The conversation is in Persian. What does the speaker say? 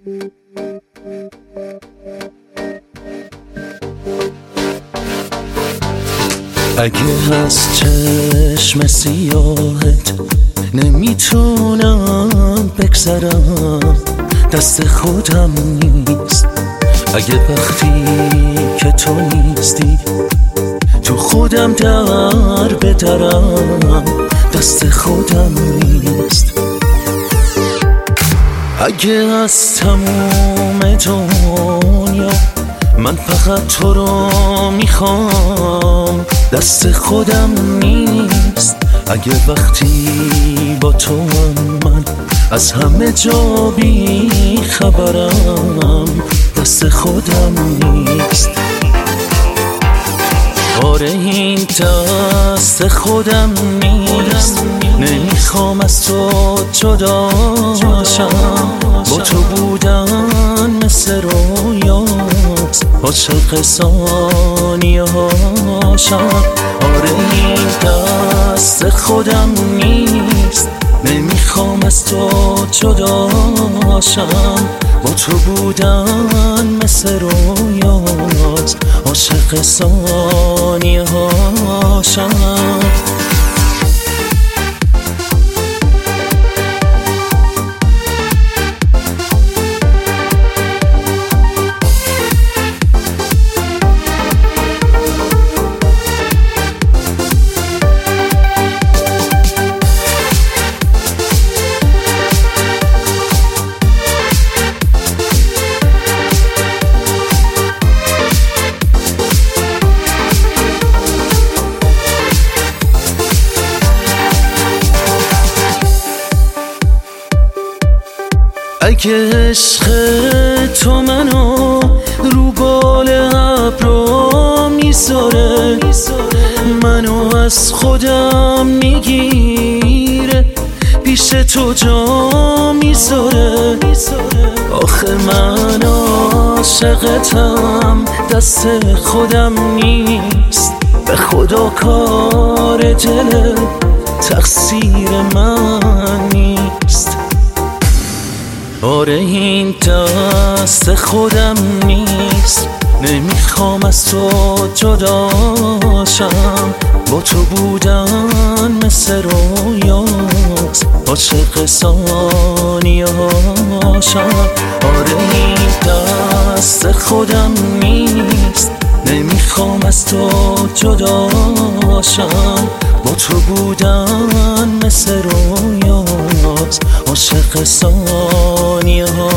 اگه از چشم سیاهت نمیتونم بگذرم، دست خودم نیست. اگه وقتی که تو نیستی تو خودم در بدرم، دست خودم نیست. اگه از تموم دنیا من فقط تو رو میخوام، دست خودم نیست. اگه وقتی با تو من از همه جا بی خبرم، دست خودم نیست. آره این دست خودم نیست. نمیخوام از تو جدا شم، با تو بودن مثل رویاست، عاشق ثانیه هاشم. آره این دست خودم نیست. نمیخوام از تو جدا شم، با تو بودن مثل رویاست، عاشق ثانیه هاشم. اگه عشق تو منو رو بال ابرا میذاره، منو از خودم میگیره، پیش تو جا میذاره. آخه من عاشقتم، دست خودم نیست. به خدا کار دل تقصیر من نیست. آره این دست خودم نیست. نمیخوام از تو جدا شم، با تو بودن مثل رویاست، عاشق ثانیه هاشم. آره این دست خودم نیست. نمیخوام از تو جدا شم، با تو بودن مثل رویاست، عاشق ثانیه ها.